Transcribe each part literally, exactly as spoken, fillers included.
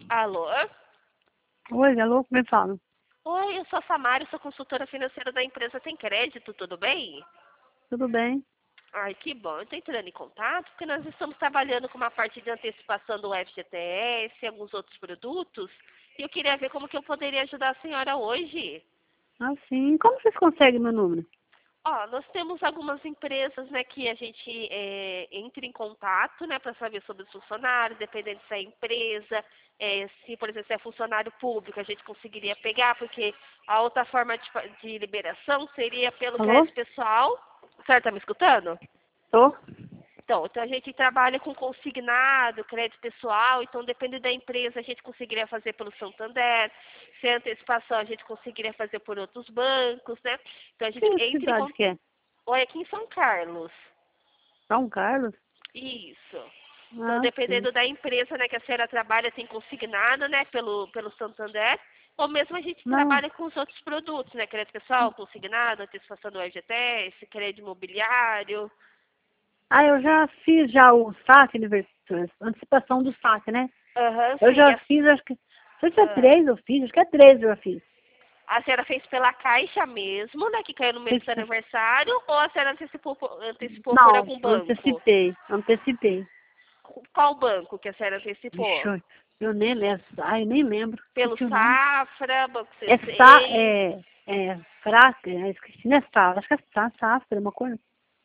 Alô? Oi, alô, como é que fala? Oi, eu sou a Samara, sou consultora financeira da empresa Tem Crédito, tudo bem? Tudo bem? Ai, que bom. Eu estou entrando em contato porque nós estamos trabalhando com uma parte de antecipação do F G T S e alguns outros produtos. E eu queria ver como que eu poderia ajudar a senhora hoje. Ah, sim. Como vocês conseguem meu número? Ó, nós temos algumas empresas, né, que a gente é, entra em contato, né, para saber sobre os funcionários, dependendo se é empresa, é, se, por exemplo, se é funcionário público, a gente conseguiria pegar, porque a outra forma de, fa- de liberação seria pelo Alô? crédito pessoal. A senhora está me escutando? Tô? Então, então a gente trabalha com consignado, crédito pessoal, então depende da empresa, a gente conseguiria fazer pelo Santander, se é antecipação a gente conseguiria fazer por outros bancos, né? Então a gente Que entra em cidade contato. que é? Olha, aqui em São Carlos. São Carlos? Isso. Então, Ah, sim. dependendo da empresa, né, que a senhora trabalha, tem consignado, né, pelo, pelo Santander, ou mesmo a gente Não. trabalha com os outros produtos, né, crédito pessoal, consignado, antecipação do F G T S, crédito imobiliário. Ah, eu já fiz já o saque, univers- antecipação do saque, né? Aham, Eu sim. já A, fiz, acho que... Não sei se é ah, três eu fiz, acho que é três eu já fiz. a senhora fez pela Caixa mesmo, né, que caiu no mês do seu Fiz- aniversário, ou a senhora antecipou, por- antecipou por Não, algum banco? antecipei, antecipei. Qual banco que a senhora antecipou? Vixe, eu eu nem lembro. Ai, eu nem lembro. Pelo Esqueci o nome. Safra, Banco É sa... C seis? É... É... Fraca, é, esqueci, não é safra. Acho que é sa- safra, uma coisa...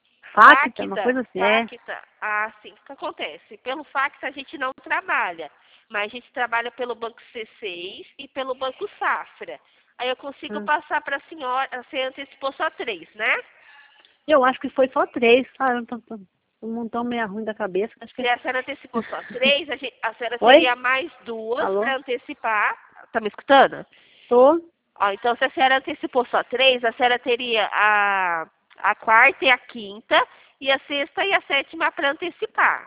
Facta, uma Facta, coisa assim, é. Facta, ah, sim, o que acontece? Pelo Facta a gente não trabalha, mas a gente trabalha pelo Banco C seis e pelo Banco Safra. Aí eu consigo Ah. passar para a senhora, você antecipou só três, né? Eu acho que foi só três, sabe? Eu tô, tô, tô um montão meio ruim da cabeça. Acho que... Se a senhora antecipou só três, a, gente, a senhora Oi? teria mais duas Alô? para antecipar. Tá me escutando? Tô? Ó, então, se a senhora antecipou só três, a senhora teria a, a quarta e a quinta, e a sexta e a sétima para antecipar.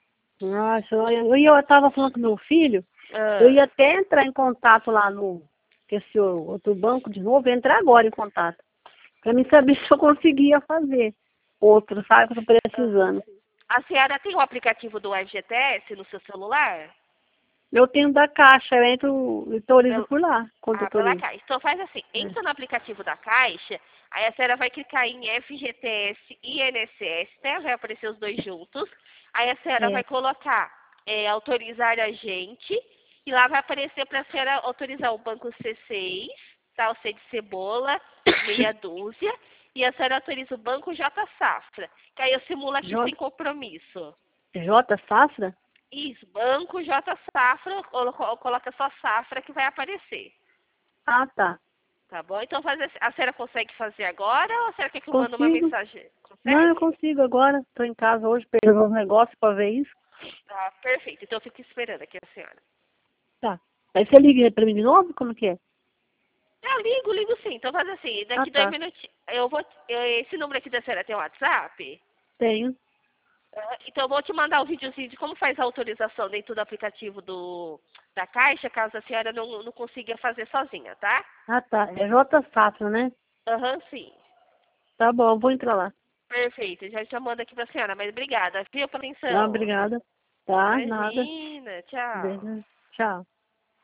Nossa, eu, eu, eu tava falando com meu filho, eu Ah. ia até entrar em contato lá no esse outro banco de novo, entrar agora em contato. Pra mim saber se eu conseguia fazer outro, sabe? Que eu tô Aham, precisando. sim. A senhora tem o aplicativo do F G T S no seu celular? Eu tenho da Caixa, eu entro e autorizo Pelo, por lá, quando eu ah, pela autorizo. Caixa. Então faz assim, É. entra no aplicativo da Caixa, aí a senhora vai clicar em F G T S e I N S S, né? Vai aparecer os dois juntos. Aí a senhora vai É. colocar é, autorizar a gente, e lá vai aparecer para a senhora autorizar o banco C seis, tá? O C de cebola, meia dúzia, e a senhora autoriza o banco J Safra, que aí eu simulo aqui J, sem compromisso. J Safra? Isso, banco J Safra, colo- coloca só Safra que vai aparecer. Ah, tá. Tá bom? Então faz assim, a senhora consegue fazer agora ou a senhora quer que eu mande uma Consigo. mensagem? Não, eu Consegue? consigo agora. Estou em casa hoje, pegando uns negócios para ver isso. Tá, perfeito. Então eu fico esperando aqui a senhora. Tá. Aí você liga para mim de novo? Como que é? Eu ligo, ligo sim. Então faz assim, Ah, daqui dois tá. minutinhos. Eu vou. eu- esse número aqui da senhora tem WhatsApp? Tenho. Ah, então eu vou te mandar o videozinho de como faz a autorização dentro do aplicativo do, da Caixa, caso a senhora não, não consiga fazer sozinha, tá? Ah, tá. É J Safra, né? Aham, sim. Tá bom, eu vou entrar lá. Perfeito. Já já mando aqui pra senhora, mas obrigada, viu, pela Ah, atenção. obrigada. Tá, nada. Imagina, tchau. Beijo. Tchau.